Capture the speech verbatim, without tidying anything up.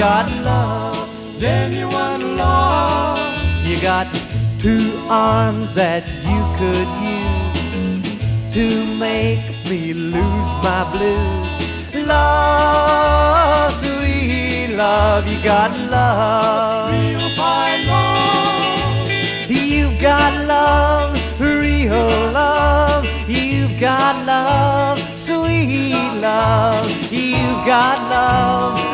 got love, genuine love. you got two arms that you could use to make me lose my blues. Love, sweet love, you got love, Real fine love. you've got love, real love, you've got love, sweet love, you've got love,